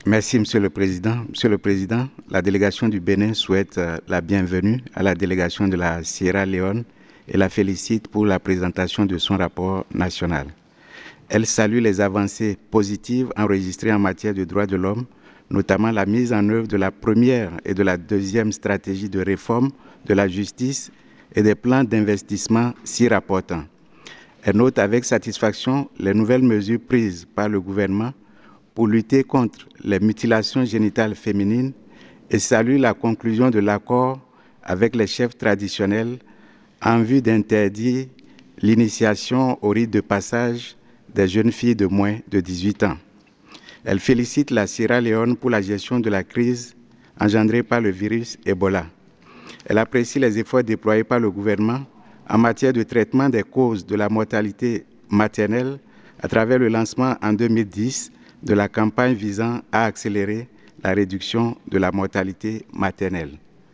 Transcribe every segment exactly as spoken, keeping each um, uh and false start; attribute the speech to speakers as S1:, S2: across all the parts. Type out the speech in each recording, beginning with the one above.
S1: Merci, Monsieur le Président. Monsieur le Président, la délégation du Bénin souhaite euh, la bienvenue à la délégation de la Sierra Leone et la félicite pour la présentation de son rapport national. Elle salue les avancées positives enregistrées en matière de droits de l'homme, notamment la mise en œuvre de la première et de la deuxième stratégie de réforme de la justice et des plans d'investissement s'y rapportant. Elle note avec satisfaction les nouvelles mesures prises par le gouvernement pour lutter contre les mutilations génitales féminines et salue la conclusion de l'accord avec les chefs traditionnels en vue d'interdire l'initiation au rite de passage des jeunes filles de moins de dix-huit ans. Elle félicite la Sierra Leone pour la gestion de la crise engendrée par le virus Ebola. Elle apprécie les efforts déployés par le gouvernement en matière de traitement des causes de la mortalité maternelle à travers le lancement en deux mille dix de la campagne visant à accélérer la réduction de la mortalité maternelle.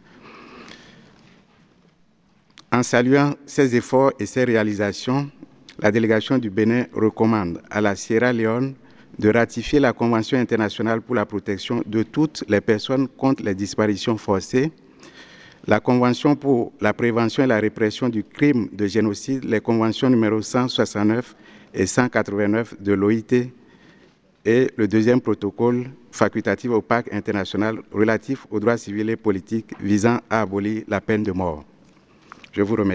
S1: En saluant ces efforts et ces réalisations, la délégation du Bénin recommande à la Sierra Leone de ratifier la Convention internationale pour la protection de toutes les personnes contre les disparitions forcées, la Convention pour la prévention et la répression du crime de génocide, les conventions numéro cent soixante-neuf et cent quatre-vingt-neuf de l'O I T et le deuxième protocole facultatif au Pacte international relatif aux droits civils et politiques visant à abolir la peine de mort. Je vous remercie.